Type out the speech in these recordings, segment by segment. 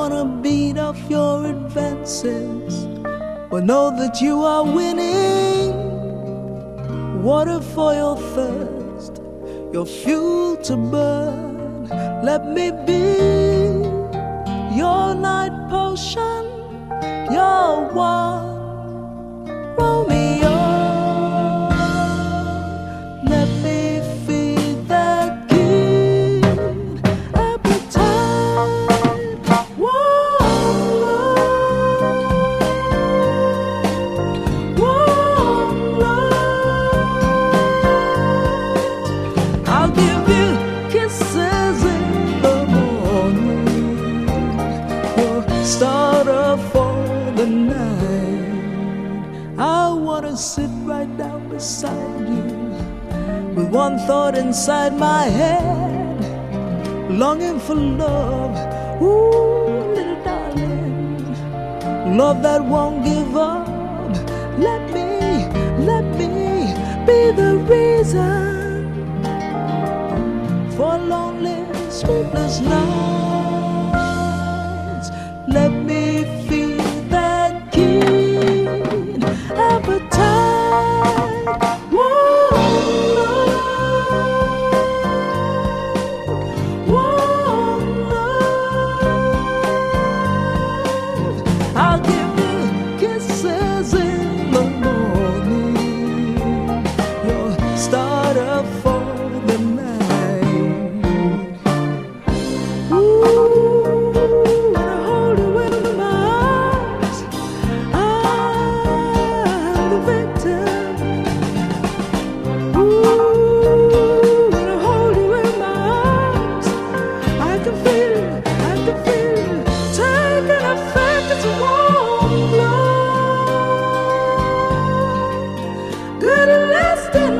wanna beat off your advances, but know that you are winning. Water for your thirst, your fuel to burn. Let me be your night potion, your one Romeo. Let me feed that keen appetite. Warm love. I'll give you kisses in the morning, your starter for the night. I wanna sit right down beside you, with one thought inside my head, longing for love. Ooh, little darling, love that won't give up. Let me be the reason for lonely, sleepless nights. Let me feed that keen appetite. Warm love. I'll give you kisses in the morning, your starter for the night. Ooh, when I hold you in my arms, I'm the victim. Ooh, when I hold you in my arms, I can feel it, taking effect. It's a warm love, good and lasting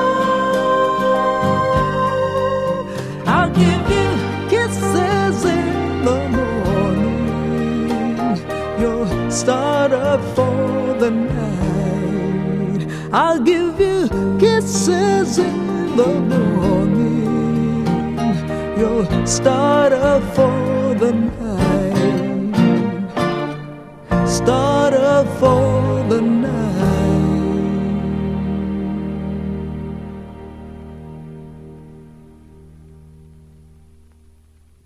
love. I'll give you kisses in the morning, your starter for the night. I'll give you kisses in the morning, your starter for the night, starter for the night.